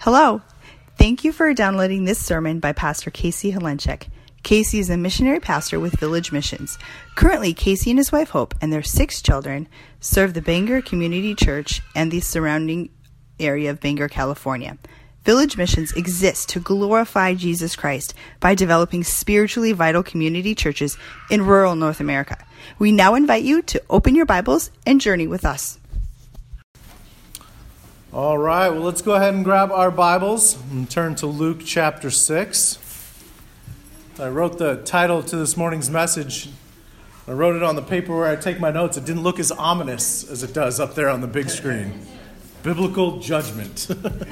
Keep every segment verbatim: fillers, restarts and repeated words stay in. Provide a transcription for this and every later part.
Hello. Thank you for downloading this sermon by Pastor Casey Helenchek. Casey is a missionary pastor with Village Missions. Currently, Casey and his wife Hope and their six children serve the Bangor Community Church and the surrounding area of Bangor, California. Village Missions exists to glorify Jesus Christ by developing spiritually vital community churches in rural North America. We now invite you to open your Bibles and journey with us. All right, well, let's go ahead and grab our Bibles and turn to Luke chapter six. I wrote the title to this morning's message. I wrote it on the paper where I take my notes. It didn't look as ominous as it does up there on the big screen. Biblical judgment.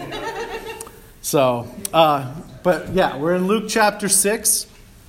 so, uh, but yeah, we're in Luke chapter six.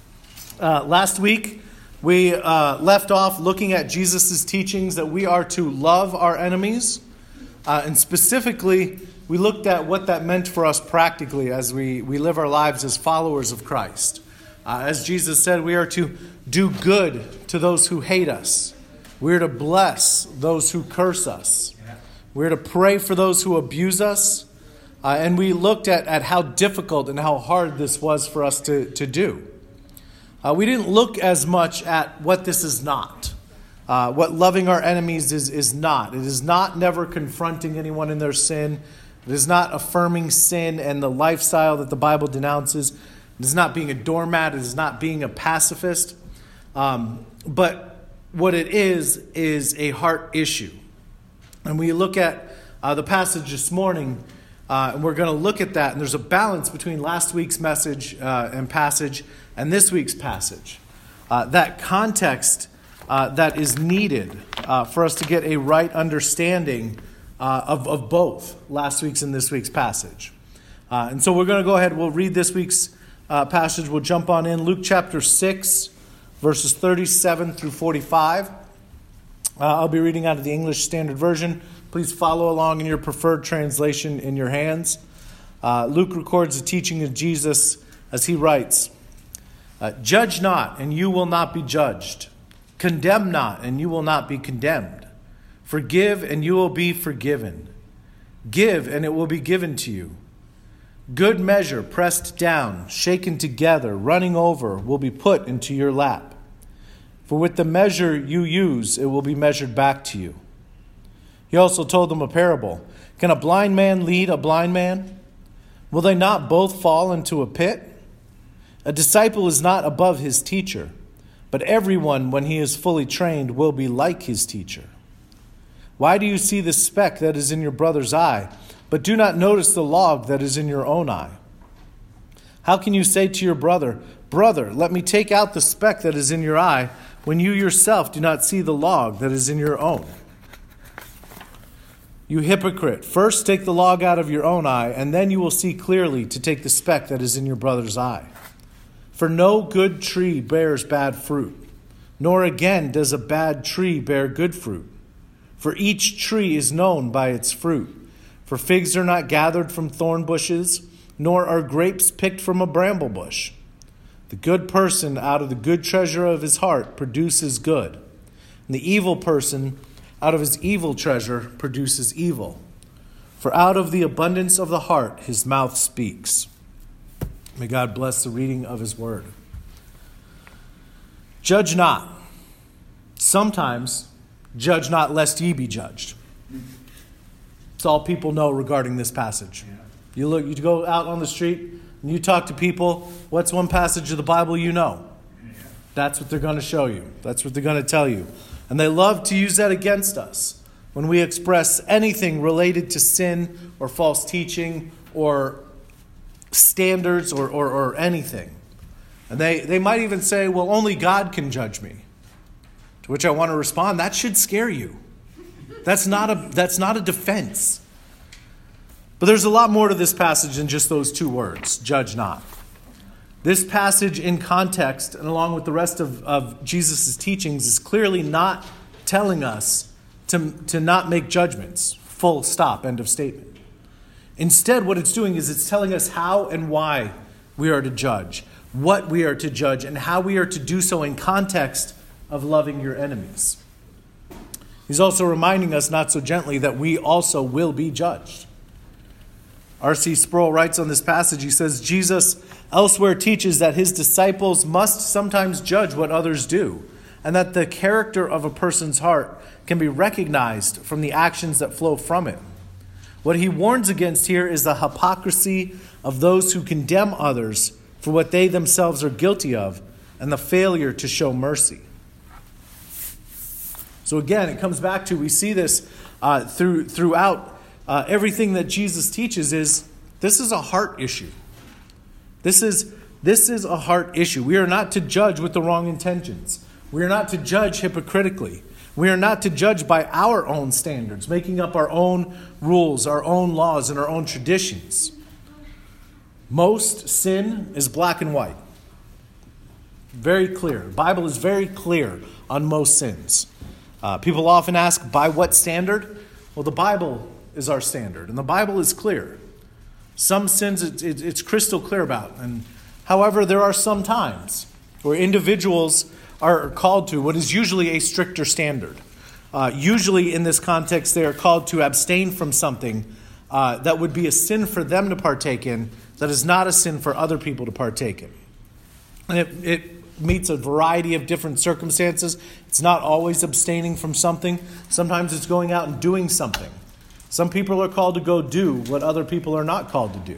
Uh, last week, we uh, left off looking at Jesus' teachings that we are to love our enemies. Uh, and specifically, we looked at what that meant for us practically as we, we live our lives as followers of Christ. Uh, as Jesus said, we are to do good to those who hate us. We are to bless those who curse us. We are to pray for those who abuse us. Uh, and we looked at, at how difficult and how hard this was for us to, to do. Uh, we didn't look as much at what this is not. Uh, what loving our enemies is, is not. It is not never confronting anyone in their sin. It is not affirming sin and the lifestyle that the Bible denounces. It is not being a doormat. It is not being a pacifist. Um, but what it is, is a heart issue. And we look at uh, the passage this morning, uh, and we're going to look at that. And there's a balance between last week's message uh, and passage and this week's passage. Uh, that context uh, that is needed uh, for us to get a right understanding uh, of, of both last week's and this week's passage. Uh, and so we're going to go ahead. We'll read this week's Uh, passage. We'll jump on in. Luke chapter six, verses thirty-seven through forty-five. Uh, I'll be reading out of the English Standard Version. Please follow along in your preferred translation in your hands. Uh, Luke records the teaching of Jesus as he writes, uh, "Judge not, and you will not be judged. Condemn not, and you will not be condemned. Forgive, and you will be forgiven. Give, and it will be given to you. Good measure, pressed down, shaken together, running over, will be put into your lap. For with the measure you use, it will be measured back to you." He also told them a parable. "Can a blind man lead a blind man? Will they not both fall into a pit? A disciple is not above his teacher, but everyone, when he is fully trained, will be like his teacher. Why do you see the speck that is in your brother's eye, but do not notice the log that is in your own eye? How can you say to your brother, 'Brother, let me take out the speck that is in your eye,' when you yourself do not see the log that is in your own? You hypocrite, first take the log out of your own eye, and then you will see clearly to take the speck that is in your brother's eye. For no good tree bears bad fruit, nor again does a bad tree bear good fruit. For each tree is known by its fruit. For figs are not gathered from thorn bushes, nor are grapes picked from a bramble bush. The good person out of the good treasure of his heart produces good, and the evil person out of his evil treasure produces evil. For out of the abundance of the heart his mouth speaks." May God bless the reading of his word. Judge not. Sometimes, judge not lest ye be judged. It's all people know regarding this passage. You look, you go out on the street and you talk to people. What's one passage of the Bible you know? That's what they're going to show you. That's what they're going to tell you. And they love to use that against us when we express anything related to sin or false teaching or standards or, or, or anything. And they, they might even say, well, only God can judge me. To which I want to respond, that should scare you. That's not a that's not a defense. But there's a lot more to this passage than just those two words, judge not. This passage in context, and along with the rest of, of Jesus' teachings, is clearly not telling us to, to not make judgments. Full stop, end of statement. Instead, what it's doing is it's telling us how and why we are to judge, what we are to judge, and how we are to do so in context of loving your enemies. He's also reminding us, not so gently, that we also will be judged. R C Sproul writes on this passage, he says, Jesus elsewhere teaches that his disciples must sometimes judge what others do, and that the character of a person's heart can be recognized from the actions that flow from it. What he warns against here is the hypocrisy of those who condemn others for what they themselves are guilty of, and the failure to show mercy. So again, it comes back to, we see this uh, through throughout uh, everything that Jesus teaches is, this is a heart issue. This is, this is a heart issue. We are not to judge with the wrong intentions. We are not to judge hypocritically. We are not to judge by our own standards, making up our own rules, our own laws, and our own traditions. Most sin is black and white. Very clear. The Bible is very clear on most sins. Uh, people often ask, by what standard? Well, the Bible is our standard, and the Bible is clear. Some sins it, it, it's crystal clear about. And however, there are some times where individuals are called to what is usually a stricter standard. Uh, usually in this context, they are called to abstain from something uh, that would be a sin for them to partake in, that is not a sin for other people to partake in. And it, it meets a variety of different circumstances. It's not always abstaining from something. Sometimes it's going out and doing something. Some people are called to go do what other people are not called to do.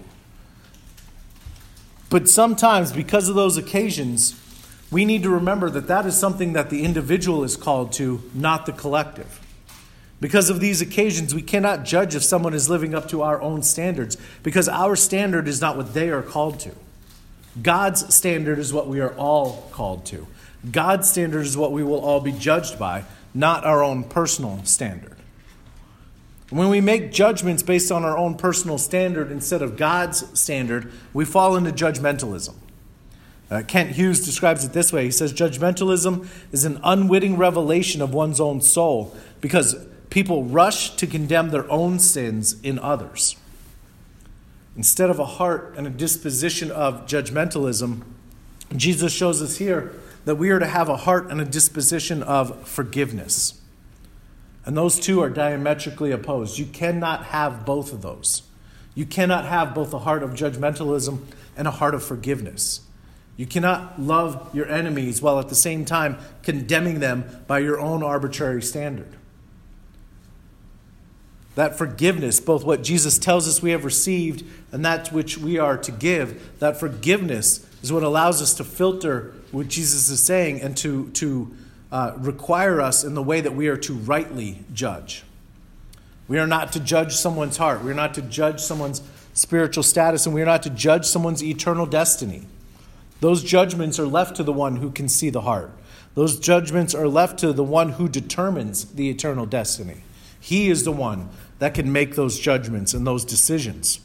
But sometimes, because of those occasions, we need to remember that that is something that the individual is called to, not the collective. Because of these occasions, we cannot judge if someone is living up to our own standards, because our standard is not what they are called to. God's standard is what we are all called to. God's standard is what we will all be judged by, not our own personal standard. When we make judgments based on our own personal standard instead of God's standard, we fall into judgmentalism. Uh, Kent Hughes describes it this way. He says, judgmentalism is an unwitting revelation of one's own soul because people rush to condemn their own sins in others. Instead of a heart and a disposition of judgmentalism, Jesus shows us here that we are to have a heart and a disposition of forgiveness. And those two are diametrically opposed. You cannot have both of those. You cannot have both a heart of judgmentalism and a heart of forgiveness. You cannot love your enemies while at the same time condemning them by your own arbitrary standard. That forgiveness, both what Jesus tells us we have received and that which we are to give, that forgiveness is what allows us to filter what Jesus is saying and to, to uh, require us in the way that we are to rightly judge. We are not to judge someone's heart. We are not to judge someone's spiritual status, and we are not to judge someone's eternal destiny. Those judgments are left to the one who can see the heart. Those judgments are left to the one who determines the eternal destiny. He is the one that can make those judgments and those decisions.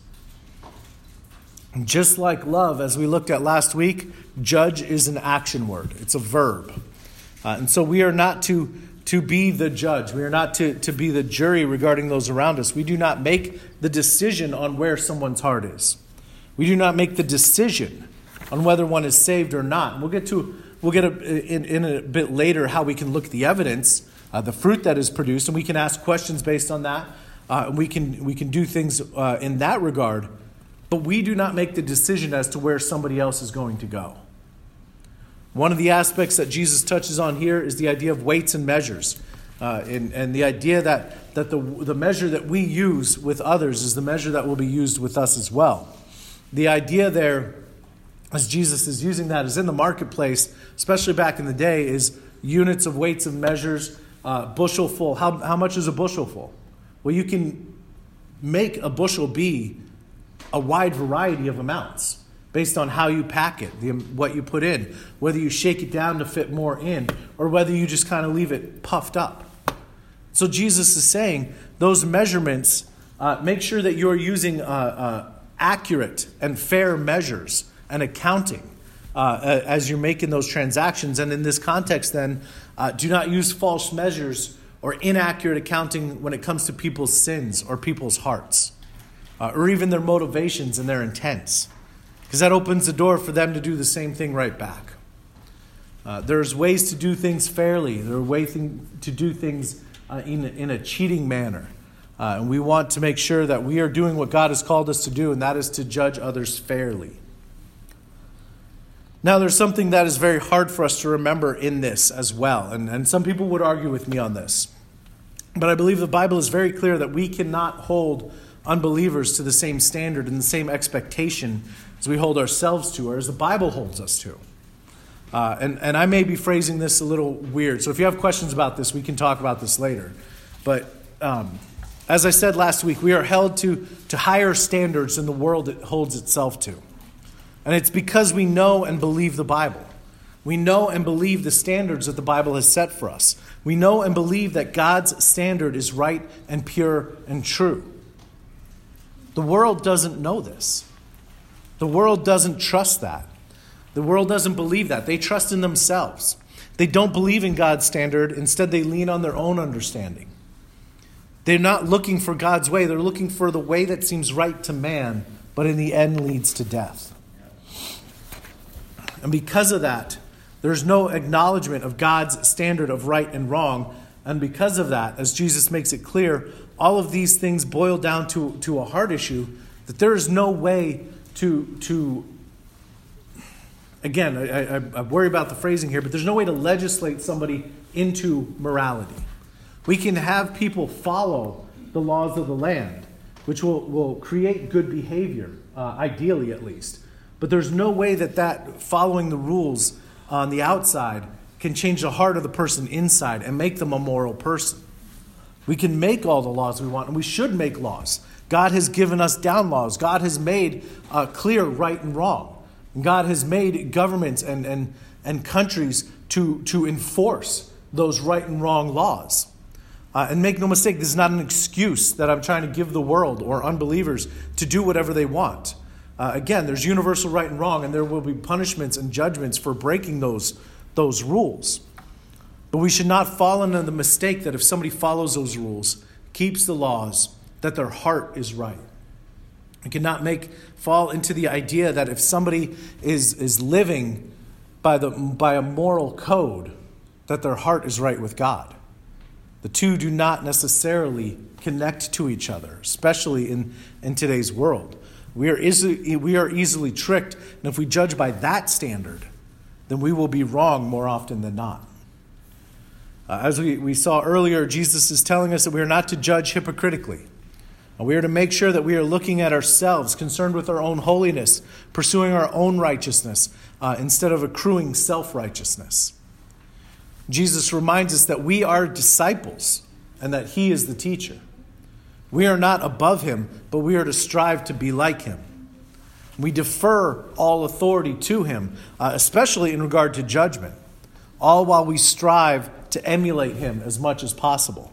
And just like love, as we looked at last week, judge is an action word. It's a verb. Uh, and so we are not to, to be the judge. We are not to, to be the jury regarding those around us. We do not make the decision on where someone's heart is. We do not make the decision on whether one is saved or not. And we'll get to we'll get a, in, in a bit later how we can look at the evidence, uh, the fruit that is produced, and we can ask questions based on that. Uh, and we can we can do things uh, in that regard. But we do not make the decision as to where somebody else is going to go. One of the aspects that Jesus touches on here is the idea of weights and measures. Uh, and, and the idea that, that the, the measure that we use with others is the measure that will be used with us as well. The idea there, as Jesus is using that, is in the marketplace, especially back in the day, is units of weights and measures, uh, bushel full. How, how much is a bushel full? Well, you can make a bushel be a wide variety of amounts based on how you pack it, the, what you put in, whether you shake it down to fit more in, or whether you just kind of leave it puffed up. So Jesus is saying those measurements, uh, make sure that you're using uh, uh, accurate and fair measures and accounting uh, as you're making those transactions. And in this context then, uh, do not use false measures or inaccurate accounting when it comes to people's sins or people's hearts, uh, or even their motivations and their intents. Because that opens the door for them to do the same thing right back. Uh, there's ways to do things fairly. There are ways to do things uh, in, in a cheating manner. Uh, and we want to make sure that we are doing what God has called us to do, and that is to judge others fairly. Now, there's something that is very hard for us to remember in this as well. And, and some people would argue with me on this. But I believe the Bible is very clear that we cannot hold unbelievers to the same standard and the same expectation as we hold ourselves to, or as the Bible holds us to. Uh, and, and I may be phrasing this a little weird. So if you have questions about this, we can talk about this later. But um, as I said last week, we are held to, to higher standards than the world it holds itself to. And it's because we know and believe the Bible. We know and believe the standards that the Bible has set for us. We know and believe that God's standard is right and pure and true. The world doesn't know this. The world doesn't trust that. The world doesn't believe that. They trust in themselves. They don't believe in God's standard. Instead, they lean on their own understanding. They're not looking for God's way. They're looking for the way that seems right to man, but in the end leads to death. And because of that, there's no acknowledgement of God's standard of right and wrong. And because of that, as Jesus makes it clear, all of these things boil down to, to a heart issue, that there is no way to, to again, I, I, I worry about the phrasing here, but there's no way to legislate somebody into morality. We can have people follow the laws of the land, which will, will create good behavior, uh, ideally at least. But there's no way that that following the rules on the outside can change the heart of the person inside and make them a moral person. We can make all the laws we want, and we should make laws. God has given us down laws. God has made uh, clear right and wrong. And God has made governments and, and, and countries to, to enforce those right and wrong laws. Uh, and make no mistake, this is not an excuse that I'm trying to give the world or unbelievers to do whatever they want. Uh, again, there's universal right and wrong, and there will be punishments and judgments for breaking those, those rules. But we should not fall into the mistake that if somebody follows those rules, keeps the laws, that their heart is right. We cannot make fall into the idea that if somebody is, is living by the by a moral code, that their heart is right with God. The two do not necessarily connect to each other, especially in, in today's world. We are easily, we are easily tricked, and if we judge by that standard, then we will be wrong more often than not. Uh, as we, we saw earlier, Jesus is telling us that we are not to judge hypocritically. And we are to make sure that we are looking at ourselves, concerned with our own holiness, pursuing our own righteousness, uh, instead of accruing self-righteousness. Jesus reminds us that we are disciples and that he is the teacher. We are not above him, but we are to strive to be like him. We defer all authority to him, uh, especially in regard to judgment, all while we strive to emulate him as much as possible.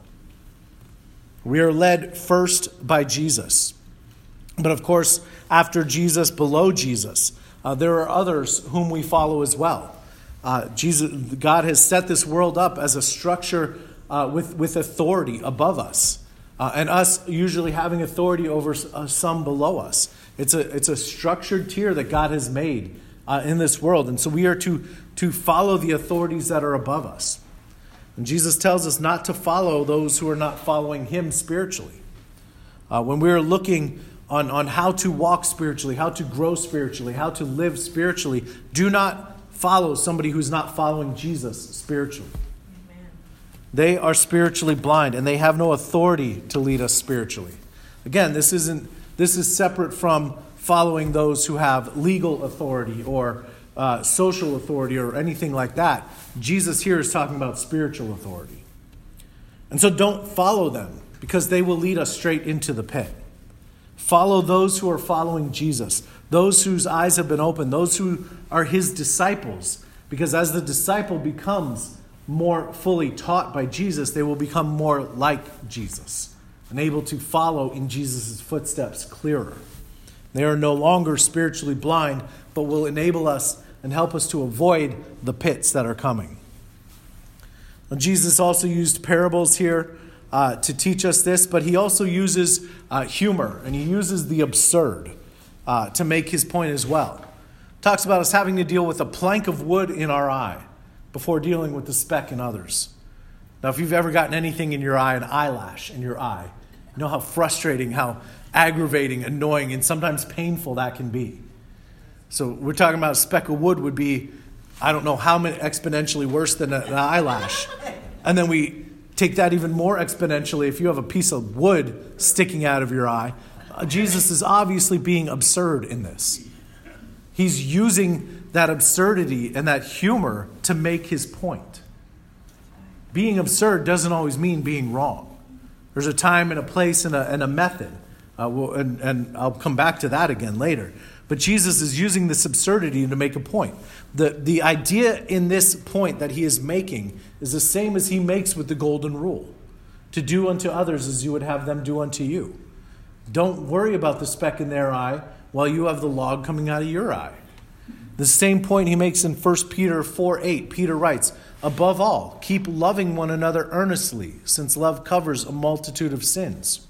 We are led first by Jesus. But of course, after Jesus, below Jesus, uh, there are others whom we follow as well. Uh, Jesus, God has set this world up as a structure uh, with, with authority above us. Uh, and us usually having authority over uh, some below us. It's a it's a structured tier that God has made uh, in this world. And so we are to, to follow the authorities that are above us. And Jesus tells us not to follow those who are not following him spiritually. Uh, when we're looking on, on how to walk spiritually, how to grow spiritually, how to live spiritually, do not follow somebody who's not following Jesus spiritually. They are spiritually blind, and they have no authority to lead us spiritually. Again, this isn't this is separate from following those who have legal authority or uh, social authority or anything like that. Jesus here is talking about spiritual authority. And so don't follow them, because they will lead us straight into the pit. Follow those who are following Jesus, those whose eyes have been opened, those who are his disciples, because as the disciple becomes more fully taught by Jesus, they will become more like Jesus and able to follow in Jesus' footsteps clearer. They are no longer spiritually blind, but will enable us and help us to avoid the pits that are coming. Now, Jesus also used parables here uh, to teach us this, but he also uses uh, humor, and he uses the absurd uh, to make his point as well. Talks about us having to deal with a plank of wood in our eye before dealing with the speck in others. Now, if you've ever gotten anything in your eye, an eyelash in your eye, You know how frustrating, how aggravating, annoying, and sometimes painful that can be. So we're talking about a speck of wood would be, I don't know how many, exponentially worse than an eyelash. And then we take that even more exponentially. If you have a piece of wood sticking out of your eye, uh, Jesus is obviously being absurd in this. He's using that absurdity and that humor to make his point. Being absurd doesn't always mean being wrong. There's a time and a place and a, and a method. Uh, we'll, and, and I'll come back to that again later. But Jesus is using this absurdity to make a point. The, the idea in this point that he is making is the same as he makes with the golden rule. To do unto others as you would have them do unto you. Don't worry about the speck in their eye while you have the log coming out of your eye. The same point he makes in First Peter four eight. Peter writes, above all, keep loving one another earnestly, since love covers a multitude of sins.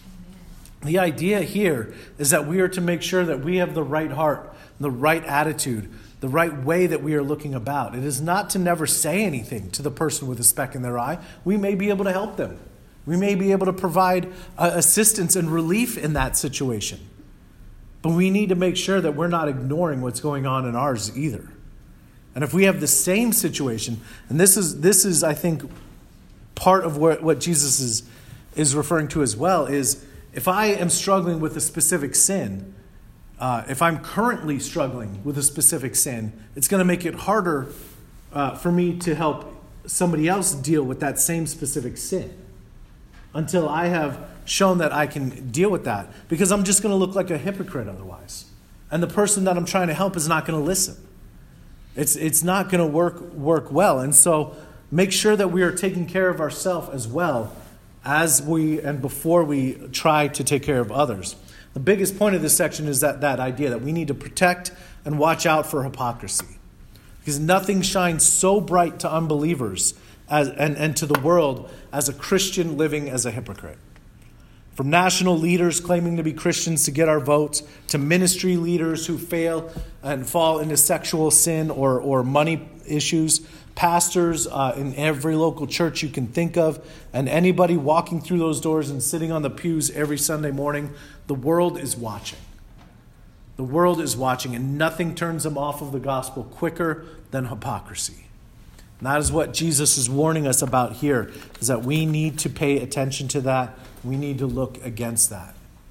The idea here is that we are to make sure that we have the right heart, the right attitude, the right way that we are looking about. It is not to never say anything to the person with a speck in their eye. We may be able to help them. We may be able to provide uh, assistance and relief in that situation. But we need to make sure that we're not ignoring what's going on in ours either. And if we have the same situation, and this is, this is I think, part of what, what Jesus is, is referring to as well, is if I am struggling with a specific sin, uh, if I'm currently struggling with a specific sin, it's going to make it harder uh, for me to help somebody else deal with that same specific sin until I have shown that I can deal with that, because I'm just going to look like a hypocrite otherwise. And the person that I'm trying to help is not going to listen. It's it's not going to work work well. And so make sure that we are taking care of ourselves as well as we and before we try to take care of others. The biggest point of this section is that, that idea that we need to protect and watch out for hypocrisy. Because nothing shines so bright to unbelievers as, and, and to the world as a Christian living as a hypocrite. From national leaders claiming to be Christians to get our votes, to ministry leaders who fail and fall into sexual sin or, or money issues, pastors uh, in every local church you can think of, and anybody walking through those doors and sitting on the pews every Sunday morning, the world is watching. The world is watching, and nothing turns them off of the gospel quicker than hypocrisy. And that is what Jesus is warning us about here, is that we need to pay attention to that. We need to look against that.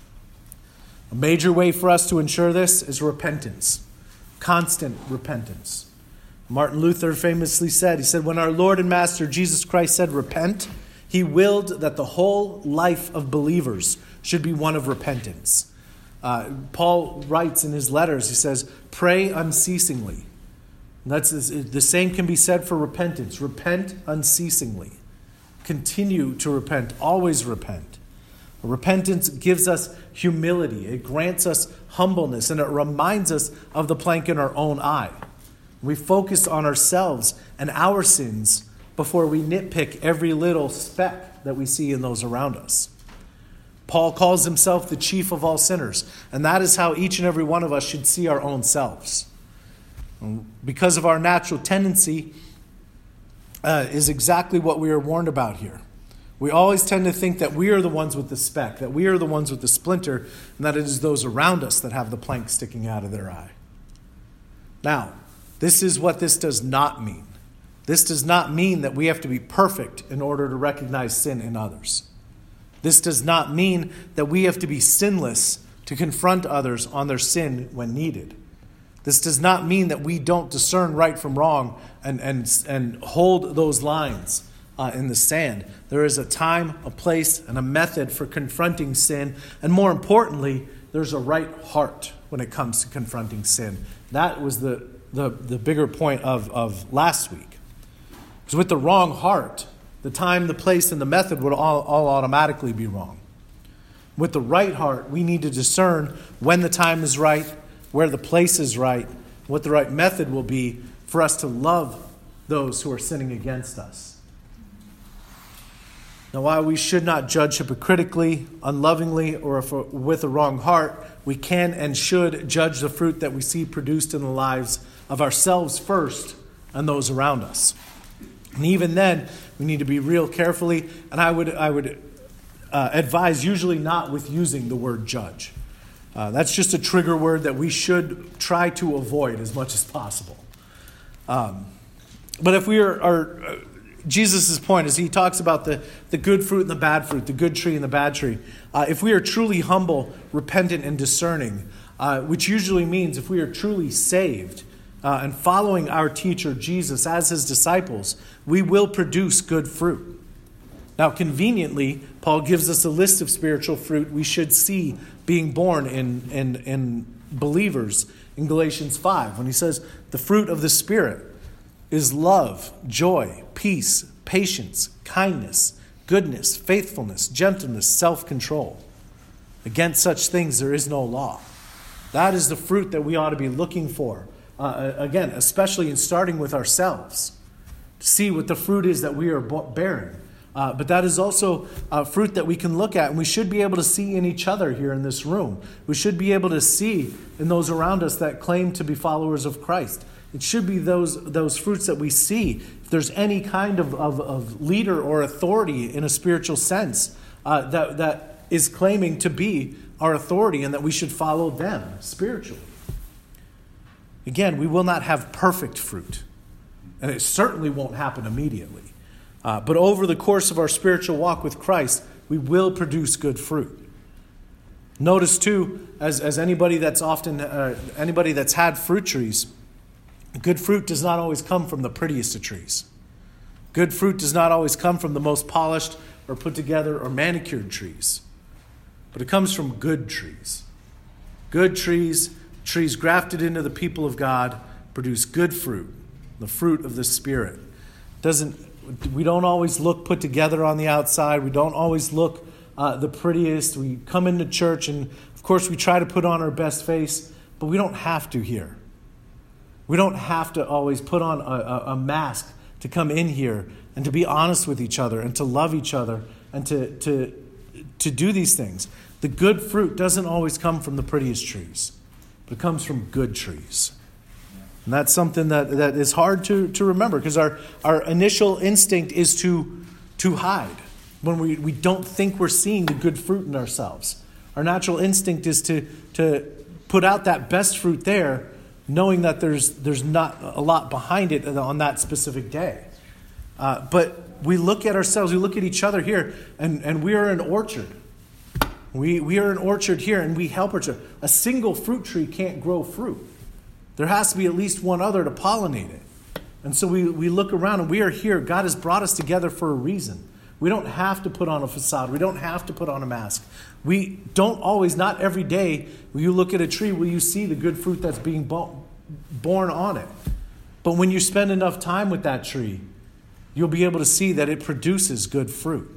A major way for us to ensure this is repentance, constant repentance. Martin Luther famously said, he said, when our Lord and Master Jesus Christ said repent, he willed that the whole life of believers should be one of repentance. Uh, Paul writes in his letters, he says, pray unceasingly. And that's the same can be said for repentance. Repent unceasingly. Continue to repent. Always repent. Repentance gives us humility. It grants us humbleness, and it reminds us of the plank in our own eye. We focus on ourselves and our sins before we nitpick every little speck that we see in those around us. Paul calls himself the chief of all sinners, and that is how each and every one of us should see our own selves. Because of our natural tendency uh, is exactly what we are warned about here. We always tend to think that we are the ones with the speck, that we are the ones with the splinter, and that it is those around us that have the plank sticking out of their eye. Now, this is what this does not mean. This does not mean that we have to be perfect in order to recognize sin in others. This does not mean that we have to be sinless to confront others on their sin when needed. This does not mean that we don't discern right from wrong and, and, and hold those lines uh, in the sand. There is a time, a place, and a method for confronting sin. And more importantly, there's a right heart when it comes to confronting sin. That was the, the, the bigger point of, of last week. Because with the wrong heart, the time, the place, and the method would all, all automatically be wrong. With the right heart, we need to discern when the time is right, where the place is right, what the right method will be for us to love those who are sinning against us. Now, while we should not judge hypocritically, unlovingly, or if with a wrong heart, we can and should judge the fruit that we see produced in the lives of ourselves first and those around us. And even then, we need to be real carefully, and I would I would uh, advise usually not with using the word judge. Uh, that's just a trigger word that we should try to avoid as much as possible. Um, but if we are, are uh, Jesus' point is he talks about the, the good fruit and the bad fruit, the good tree and the bad tree. Uh, if we are truly humble, repentant, and discerning, uh, which usually means if we are truly saved uh, and following our teacher Jesus as his disciples, we will produce good fruit. Now, conveniently, Paul gives us a list of spiritual fruit we should see being born in, in, in believers in Galatians five, when he says the fruit of the Spirit is love, joy, peace, patience, kindness, goodness, faithfulness, gentleness, self-control. Against such things there is no law. That is the fruit that we ought to be looking for. Uh, again, especially in starting with ourselves, to see what the fruit is that we are bearing. Uh, but that is also uh, fruit that we can look at, and we should be able to see in each other here in this room. We should be able to see in those around us that claim to be followers of Christ. It should be those those fruits that we see. If there's any kind of, of, of leader or authority in a spiritual sense uh, that, that is claiming to be our authority and that we should follow them spiritually. Again, we will not have perfect fruit, and it certainly won't happen immediately. Uh, but over the course of our spiritual walk with Christ, we will produce good fruit. Notice too, as, as anybody that's often uh, anybody that's had fruit trees, good fruit does not always come from the prettiest of trees. Good fruit does not always come from the most polished or put together or manicured trees. But it comes from good trees. Good trees, trees grafted into the people of God, produce good fruit, the fruit of the Spirit. Doesn't We don't always look put together on the outside. We don't always look uh, the prettiest. We come into church and, of course, we try to put on our best face, but we don't have to here. We don't have to always put on a, a, a mask to come in here and to be honest with each other and to love each other and to, to, to do these things. The good fruit doesn't always come from the prettiest trees, but it comes from good trees. And that's something that, that is hard to, to remember because our, our initial instinct is to, to hide when we, we don't think we're seeing the good fruit in ourselves. Our natural instinct is to, to put out that best fruit there, knowing that there's, there's not a lot behind it on that specific day. Uh, but we look at ourselves, we look at each other here, and, and we are an orchard. We, we are an orchard here, and we help each other. A single fruit tree can't grow fruit. There has to be at least one other to pollinate it. And so we, we look around and we are here. God has brought us together for a reason. We don't have to put on a facade. We don't have to put on a mask. We don't always, not every day, when you look at a tree, will you see the good fruit that's being bo- born on it. But when you spend enough time with that tree, you'll be able to see that it produces good fruit.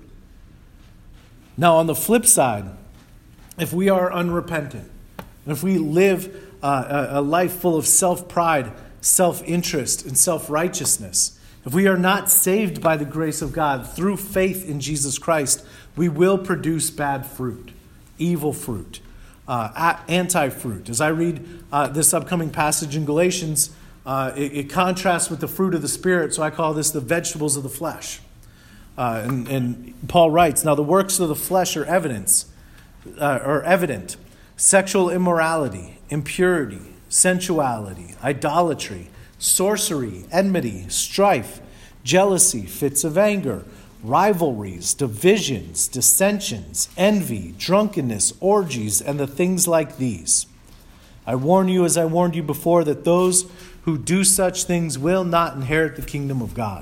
Now, on the flip side, if we are unrepentant, and if we live Uh, a, a life full of self-pride, self-interest, and self-righteousness, if we are not saved by the grace of God through faith in Jesus Christ, we will produce bad fruit, evil fruit, uh, anti-fruit. As I read uh, this upcoming passage in Galatians, uh, it, it contrasts with the fruit of the Spirit, so I call this the vegetables of the flesh. Uh, and, and Paul writes, "Now the works of the flesh are evidence, uh, are evident: sexual immorality, impurity, sensuality, idolatry, sorcery, enmity, strife, jealousy, fits of anger, rivalries, divisions, dissensions, envy, drunkenness, orgies, and the things like these. I warn you, as I warned you before, that those who do such things will not inherit the kingdom of God."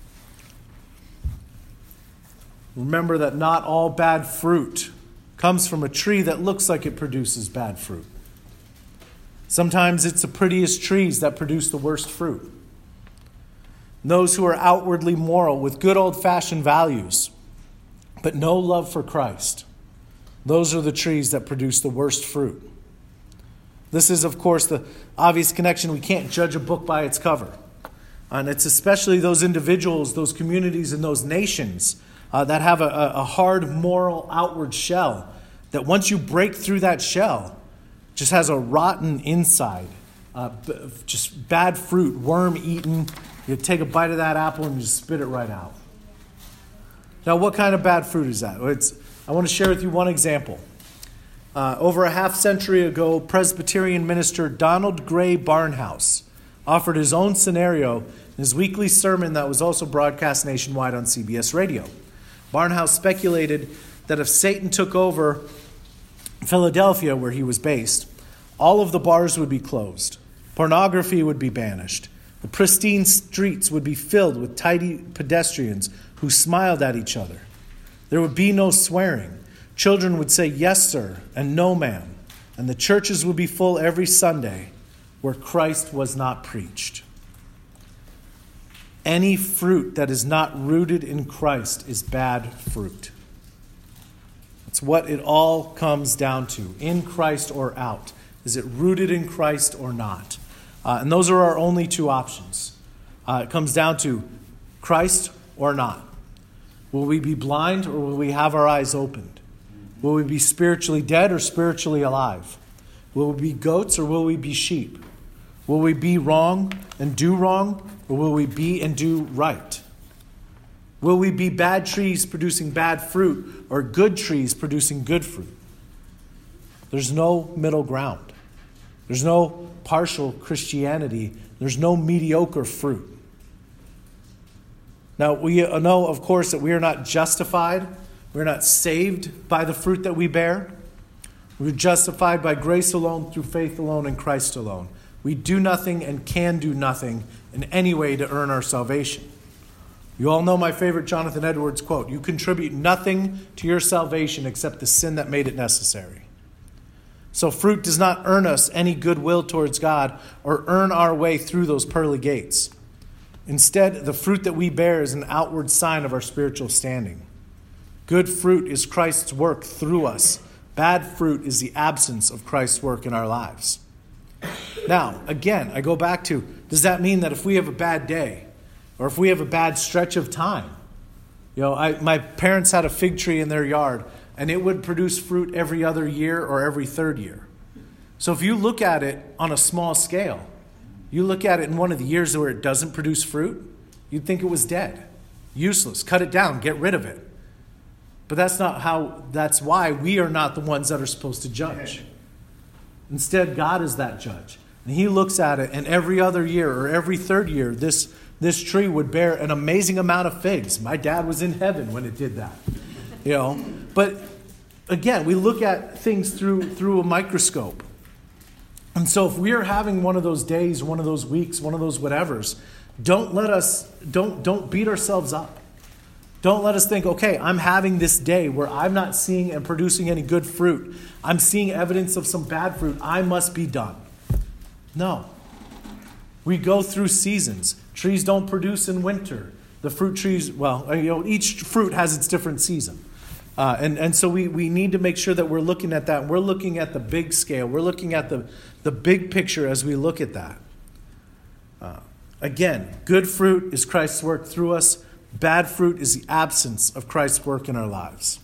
Remember that not all bad fruit comes from a tree that looks like it produces bad fruit. Sometimes it's the prettiest trees that produce the worst fruit. Those who are outwardly moral with good old-fashioned values, but no love for Christ, those are the trees that produce the worst fruit. This is, of course, the obvious connection. We can't judge a book by its cover. And it's especially those individuals, those communities, and those nations uh, that have a, a hard moral outward shell, that once you break through that shell, just has a rotten inside, uh, just bad fruit, worm-eaten. You take a bite of that apple and you just spit it right out. Now, what kind of bad fruit is that? It's I want to share with you one example. Uh, over a half century ago, Presbyterian minister Donald Gray Barnhouse offered his own scenario in his weekly sermon that was also broadcast nationwide on C B S radio. Barnhouse speculated that if Satan took over Philadelphia, where he was based, all of the bars would be closed. Pornography would be banished. The pristine streets would be filled with tidy pedestrians who smiled at each other. There would be no swearing. Children would say, "Yes, sir," and "No, ma'am." And the churches would be full every Sunday where Christ was not preached. Any fruit that is not rooted in Christ is bad fruit. That's what it all comes down to. In Christ or out. Is it rooted in Christ or not? Uh, and those are our only two options. Uh, it comes down to Christ or not. Will we be blind or will we have our eyes opened? Will we be spiritually dead or spiritually alive? Will we be goats or will we be sheep? Will we be wrong and do wrong or will we be and do right? Will we be bad trees producing bad fruit or good trees producing good fruit? There's no middle ground. There's no partial Christianity. There's no mediocre fruit. Now, we know, of course, that we are not justified. We're not saved by the fruit that we bear. We're justified by grace alone, through faith alone, in Christ alone. We do nothing and can do nothing in any way to earn our salvation. You all know my favorite Jonathan Edwards quote: "You contribute nothing to your salvation except the sin that made it necessary." So fruit does not earn us any goodwill towards God or earn our way through those pearly gates. Instead, the fruit that we bear is an outward sign of our spiritual standing. Good fruit is Christ's work through us. Bad fruit is the absence of Christ's work in our lives. Now, again, I go back to, does that mean that if we have a bad day or if we have a bad stretch of time? You know, I, my parents had a fig tree in their yard, and it would produce fruit every other year or every third year. So if you look at it on a small scale, you look at it in one of the years where it doesn't produce fruit, you'd think it was dead, useless, cut it down, get rid of it. But that's not how, that's why we are not the ones that are supposed to judge. Instead, God is that judge. And he looks at it, and every other year or every third year, this, this tree would bear an amazing amount of figs. My dad was in heaven when it did that. You know, but again, we look at things through, through a microscope. And so if we are having one of those days, one of those weeks, one of those whatevers, don't let us, don't, don't beat ourselves up. Don't let us think, okay, I'm having this day where I'm not seeing and producing any good fruit. I'm seeing evidence of some bad fruit. I must be done. No. We go through seasons. Trees don't produce in winter. The fruit trees, well, you know, each fruit has its different season. Uh, and, and so we, we need to make sure that we're looking at that. We're looking at the big scale. We're looking at the, the big picture as we look at that. Uh, again, good fruit is Christ's work through us. Bad fruit is the absence of Christ's work in our lives.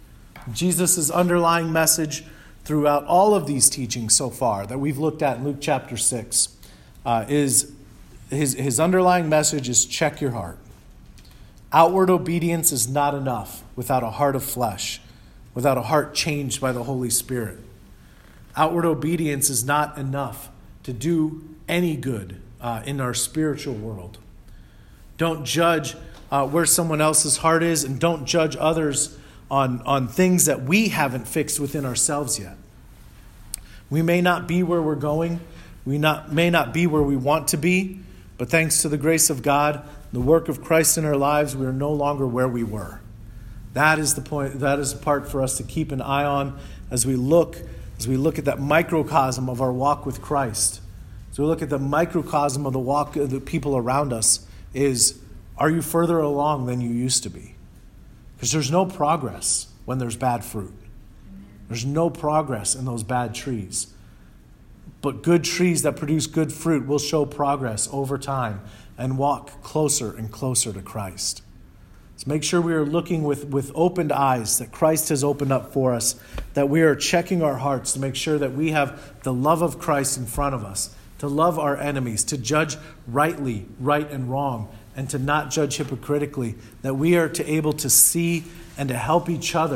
Jesus' underlying message throughout all of these teachings so far that we've looked at in Luke chapter six uh, is his, his underlying message is check your heart. Outward obedience is not enough without a heart of flesh, without a heart changed by the Holy Spirit. Outward obedience is not enough to do any good uh, in our spiritual world. Don't judge Uh, where someone else's heart is, and don't judge others on, on things that we haven't fixed within ourselves yet. We may not be where we're going. We not, may not be where we want to be, but thanks to the grace of God, the work of Christ in our lives, we are no longer where we were. That is the point. That is the part for us to keep an eye on as we look, as we look at that microcosm of our walk with Christ. As we look at the microcosm of the walk of the people around us, is, are you further along than you used to be? Because there's no progress when there's bad fruit. There's no progress in those bad trees. But good trees that produce good fruit will show progress over time and walk closer and closer to Christ. So make sure we are looking with, with opened eyes that Christ has opened up for us, that we are checking our hearts to make sure that we have the love of Christ in front of us, to love our enemies, to judge rightly, right and wrong, and to not judge hypocritically, that we are to able to see and to help each other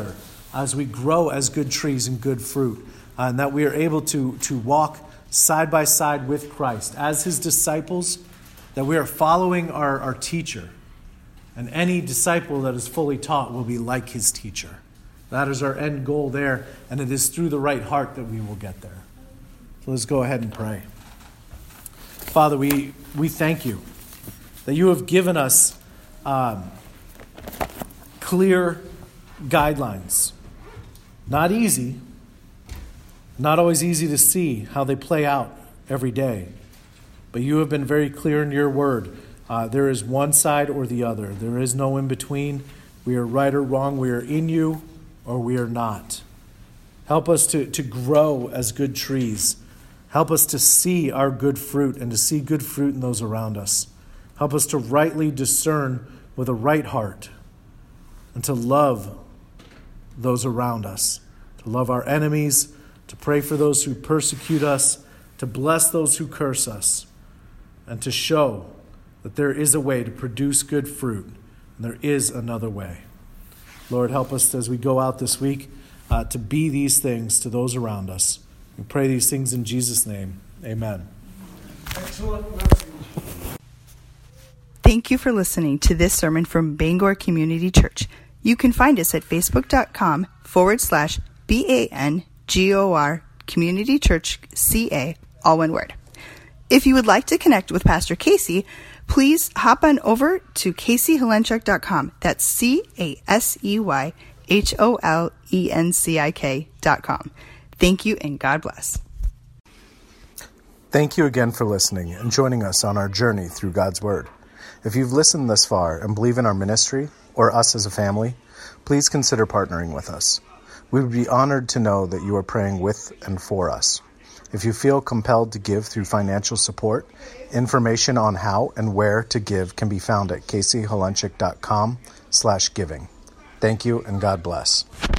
as we grow as good trees and good fruit, uh, and that we are able to, to walk side by side with Christ as his disciples, that we are following our, our teacher. And any disciple that is fully taught will be like his teacher. That is our end goal there, and it is through the right heart that we will get there. So let's go ahead and pray. Father, we, we thank you that you have given us um, clear guidelines. Not easy, not always easy to see how they play out every day. But you have been very clear in your word. Uh, there is one side or the other. There is no in between. We are right or wrong. We are in you or we are not. Help us to, to grow as good trees. Help us to see our good fruit and to see good fruit in those around us. Help us to rightly discern with a right heart and to love those around us, to love our enemies, to pray for those who persecute us, to bless those who curse us, and to show that there is a way to produce good fruit, and there is another way. Lord, help us as we go out this week uh, to be these things to those around us. We pray these things in Jesus' name. Amen. Excellent. Thank you for listening to this sermon from Bangor Community Church. You can find us at facebook.com forward slash B-A-N-G-O-R Community Church C-A, all one word. If you would like to connect with Pastor Casey, please hop on over to casey holenchik dot com. That's C A S E Y H O L E N C I K dot com. Thank you and God bless. Thank you again for listening and joining us on our journey through God's Word. If you've listened thus far and believe in our ministry or us as a family, please consider partnering with us. We would be honored to know that you are praying with and for us. If you feel compelled to give through financial support, information on how and where to give can be found at casey holenchik dot com slash giving. Thank you and God bless.